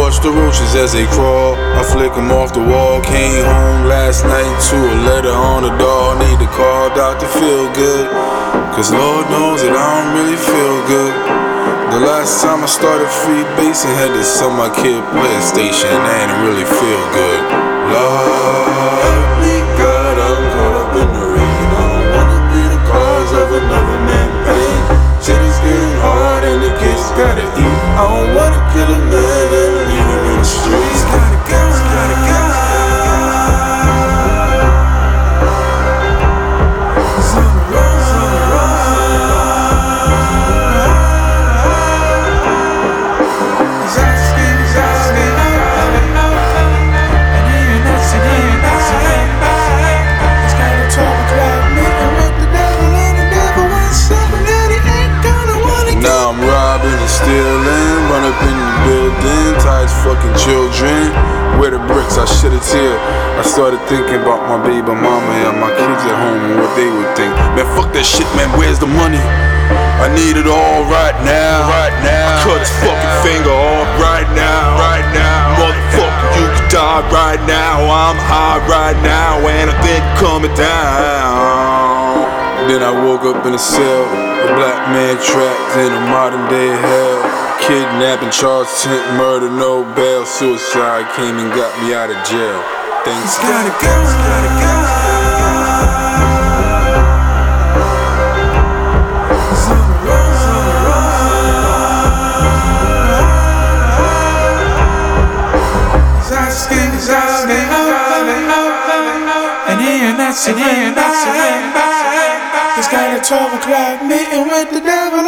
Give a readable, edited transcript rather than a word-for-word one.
watch the roaches as they crawl. I flick them off the wall. Came home last night to a letter on the door. Need to call Dr. Feelgood, cause Lord knows that I don't really feel good. The last time I started free basing, had to sell my kid PlayStation, and it really feel good. Lord, help me God, I'm caught up in the rain. I don't wanna be the cause of another man's pain. Shit is getting hard and the kids gotta eat. I don't wanna kill a man and leave him in the streets. Gotta go, gotta go. Stealing, run up in the building, ties fucking children. Where the bricks, I shed a tear. I started thinking about my baby mama and my kids at home and what they would think. Man, fuck that shit, man, where's the money? I need it all right now, right now. I cut his fucking finger off right now, right now. Motherfucker, you could die right now. I'm high right now and I think coming down. Then I woke up in a cell, a black man trapped in a modern day hell. Kidnapping, charged, tent, murder, no bail. Suicide came and got me out of jail. Things gotta go, gotta go. And here, that's it. It's got a 12 o'clock meeting with the devil.